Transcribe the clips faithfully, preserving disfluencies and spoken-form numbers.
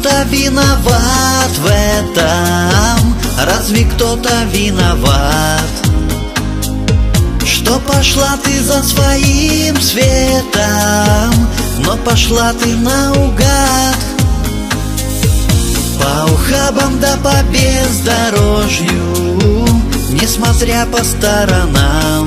кто-то виноват в этом? Разве кто-то виноват? Что пошла ты за своим светом, но пошла ты наугад. По ухабам да по бездорожью, несмотря по сторонам.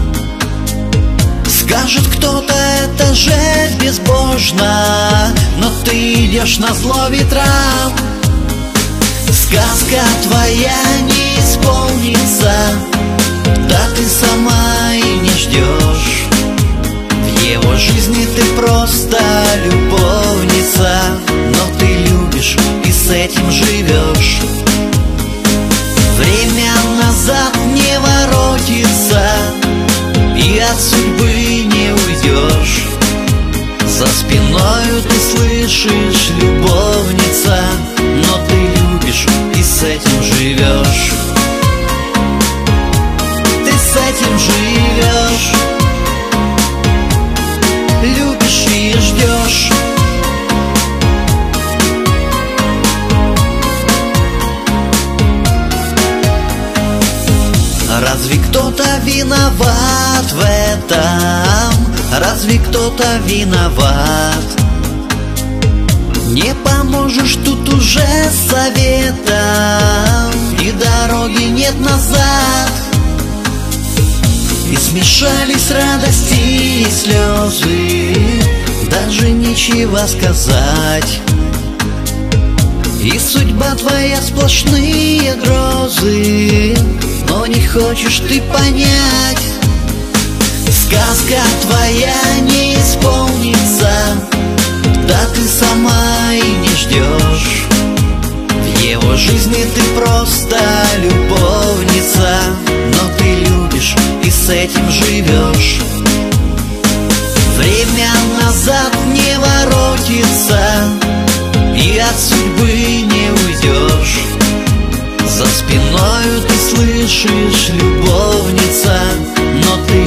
Скажет кто-то, это жесть безбожна, но ты идешь назло ветрам. Сказка твоя не исполнится, да ты сама и не ждешь. В его жизни ты просто любовница, но ты любишь и с этим живешь. Время назад не воротится, и от судьбы не уйдешь. За спиною ты слышишь, любовница, но ты любишь и с этим живешь. Ты с этим живешь, любишь и ждешь. Разве кто-то виноват в этом? Разве кто-то виноват? Не поможешь тут уже советом, и дороги нет назад. И смешались радости и слезы, даже нечего сказать. И судьба твоя сплошные грозы, но не хочешь ты понять. Сказка твоя не исполнится, да ты сама и не ждешь. В его жизни ты просто любовница, но ты любишь и с этим живешь. Время назад не воротится, и от судьбы не уйдешь. За спиною ты слышишь, любовница, но ты